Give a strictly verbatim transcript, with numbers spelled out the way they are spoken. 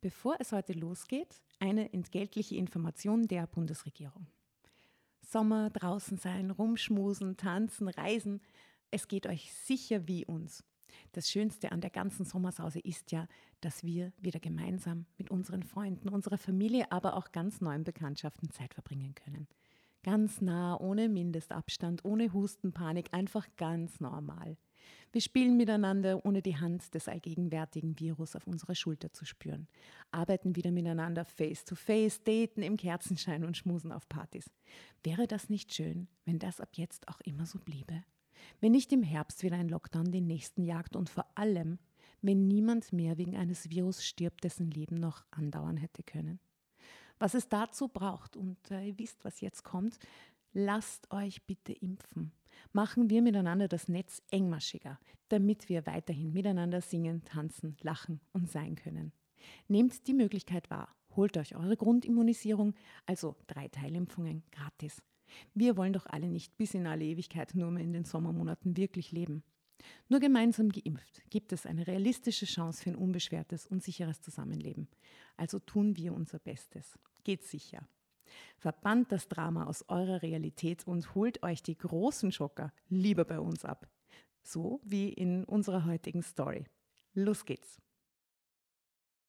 Bevor es heute losgeht, eine entgeltliche Information der Bundesregierung. Sommer, draußen sein, rumschmusen, tanzen, reisen, es geht euch sicher wie uns. Das Schönste an der ganzen Sommersause ist ja, dass wir wieder gemeinsam mit unseren Freunden, unserer Familie, aber auch ganz neuen Bekanntschaften Zeit verbringen können. Ganz nah, ohne Mindestabstand, ohne Hustenpanik, einfach ganz normal. Wir spielen miteinander, ohne die Hand des allgegenwärtigen Virus auf unserer Schulter zu spüren. Arbeiten wieder miteinander face to face, daten im Kerzenschein und schmusen auf Partys. Wäre das nicht schön, wenn das ab jetzt auch immer so bliebe? Wenn nicht im Herbst wieder ein Lockdown den nächsten jagt und vor allem, wenn niemand mehr wegen eines Virus stirbt, dessen Leben noch andauern hätte können. Was es dazu braucht, und äh, ihr wisst, was jetzt kommt, lasst euch bitte impfen. Machen wir miteinander das Netz engmaschiger, damit wir weiterhin miteinander singen, tanzen, lachen und sein können. Nehmt die Möglichkeit wahr, holt euch eure Grundimmunisierung, also drei Teilimpfungen, gratis. Wir wollen doch alle nicht bis in alle Ewigkeit nur mehr in den Sommermonaten wirklich leben. Nur gemeinsam geimpft gibt es eine realistische Chance für ein unbeschwertes und sicheres Zusammenleben. Also tun wir unser Bestes. Geht sicher. Verbannt das Drama aus eurer Realität und holt euch die großen Schocker lieber bei uns ab. So wie in unserer heutigen Story. Los geht's!